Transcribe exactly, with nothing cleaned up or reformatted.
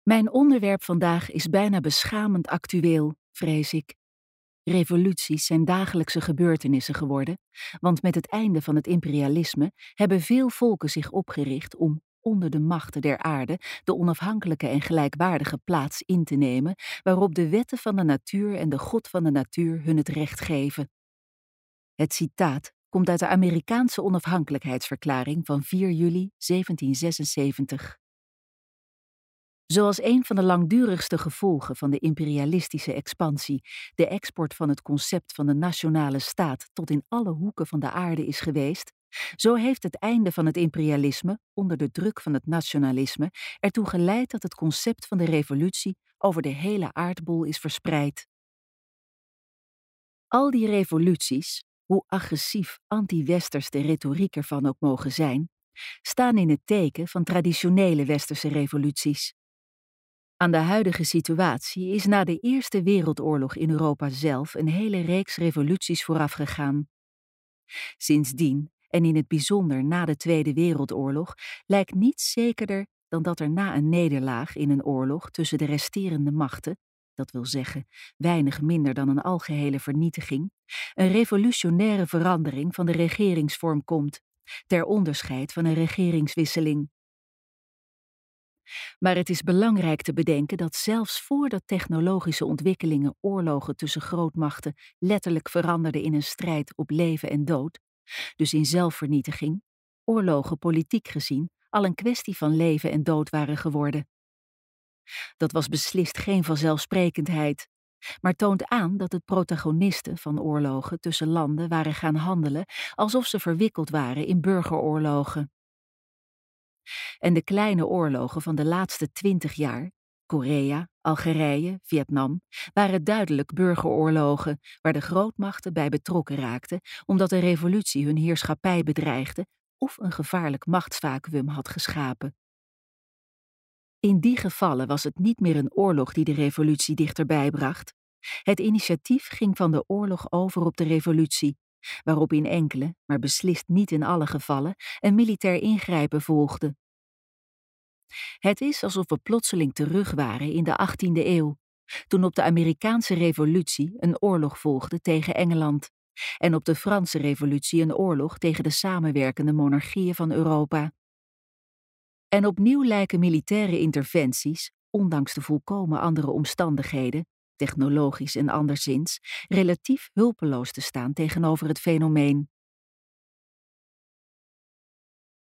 Mijn onderwerp vandaag is bijna beschamend actueel, vrees ik. Revoluties zijn dagelijkse gebeurtenissen geworden, want met het einde van het imperialisme hebben veel volken zich opgericht om onder de machten der aarde de onafhankelijke en gelijkwaardige plaats in te nemen, waarop de wetten van de natuur en de God van de natuur hun het recht geven. Het citaat komt uit de Amerikaanse onafhankelijkheidsverklaring van vier juli zeventienhonderdzesenzeventig. Zoals een van de langdurigste gevolgen van de imperialistische expansie de export van het concept van de nationale staat tot in alle hoeken van de aarde is geweest, zo heeft het einde van het imperialisme, onder de druk van het nationalisme, ertoe geleid dat het concept van de revolutie over de hele aardbol is verspreid. Al die revoluties, hoe agressief anti-westers de retoriek ervan ook mogen zijn, staan in het teken van traditionele westerse revoluties. Aan de huidige situatie is na de Eerste Wereldoorlog in Europa zelf een hele reeks revoluties voorafgegaan. Sindsdien, en in het bijzonder na de Tweede Wereldoorlog, lijkt niets zekerder dan dat er na een nederlaag in een oorlog tussen de resterende machten, dat wil zeggen weinig minder dan een algehele vernietiging, een revolutionaire verandering van de regeringsvorm komt, ter onderscheid van een regeringswisseling. Maar het is belangrijk te bedenken dat zelfs voordat technologische ontwikkelingen oorlogen tussen grootmachten letterlijk veranderden in een strijd op leven en dood, dus in zelfvernietiging, oorlogen politiek gezien al een kwestie van leven en dood waren geworden. Dat was beslist geen vanzelfsprekendheid, maar toont aan dat de protagonisten van oorlogen tussen landen waren gaan handelen alsof ze verwikkeld waren in burgeroorlogen. En de kleine oorlogen van de laatste twintig jaar, Korea, Algerije, Vietnam, waren duidelijk burgeroorlogen waar de grootmachten bij betrokken raakten omdat een revolutie hun heerschappij bedreigde of een gevaarlijk machtsvacuüm had geschapen. In die gevallen was het niet meer een oorlog die de revolutie dichterbij bracht. Het initiatief ging van de oorlog over op de revolutie, waarop in enkele, maar beslist niet in alle gevallen, een militair ingrijpen volgde. Het is alsof we plotseling terug waren in de achttiende eeuw, toen op de Amerikaanse revolutie een oorlog volgde tegen Engeland en op de Franse revolutie een oorlog tegen de samenwerkende monarchieën van Europa. En opnieuw lijken militaire interventies, ondanks de volkomen andere omstandigheden, technologisch en anderszins, relatief hulpeloos te staan tegenover het fenomeen.